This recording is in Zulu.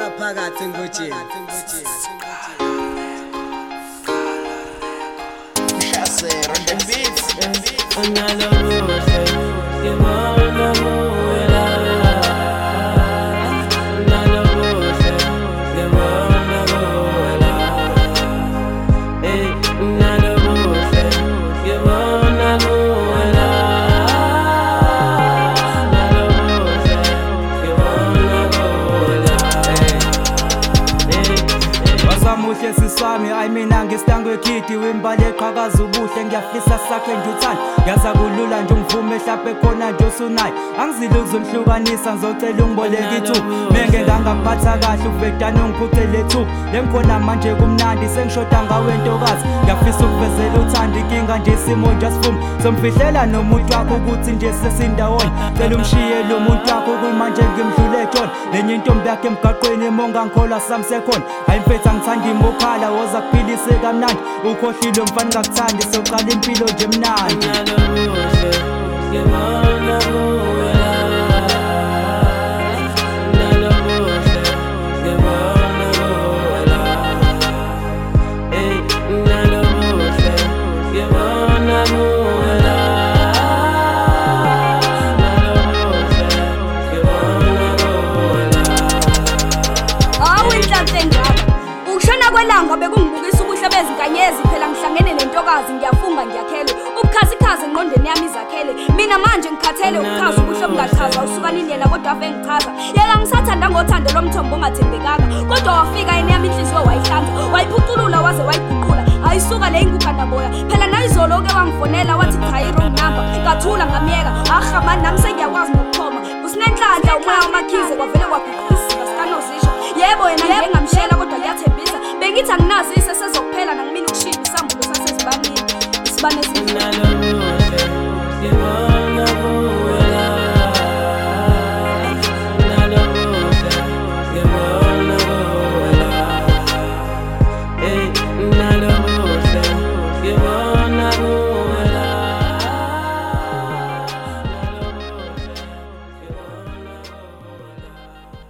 phakathi engojeni Shasser on the beats. Muhle sisami ayimina ngesitangwe khidi wimbali eqhakaza ubuhle ngiyafisa sakhe ngithanda yaza kulula nje ungivume mhlawumbe khona nje usunayo angiziluze umhlukanisa ngizocela ungiboleke ithuba menge ngangaphatha kahle uvedana ungiphucele ithuba lengikhona manje kumnandi sengishoda ngawe ntokazi ngiyafisa ukuvezela uthanda inkinga nje isimo nje asifuma somfihlela nomuntu wakho ukuthi nje sesindawonye cela umshiye lo muntu wakho kumanje ngimdlule ekhona lenye intombi yakhe emgaqweni monga ngikholwa samsekhona ayimfetha ngithanda imokhala woza kuphilise kamnandi ukhohlile mfana ngakuthandi soqala impilo nje mnandi Kwelanga bekungibukisa ubuhle bezinkanyezi phela ngihlangene nentokazi ngiyafunga ngiyakhelwe ubukhazikhazi engqondweni yami izakhele mina manje ngikhathele ukuchaza ubuhle bungachaza usukanini yena kodwa ave ngichaza yeka ngisathanda ngothando lomthombo ongathembekanga kodwa wafika yena yami inhliziyo wayihlanza wayiphuculula waze wayiguqula ayisuka le ingukana boya phela nayizolo ke wangifonela wathi cha i-wrong number ngathula ngamyeka mani nami sengiyakwazi nokukhoma usinenhlanhla umoya wamakhize kwavele kwaguqisika sikanozisho yebo yena ngengamshela kodwa liyathembisa bengithi anginazi isesezokuphela nangimina ukushima isambulo sasezibanini isibane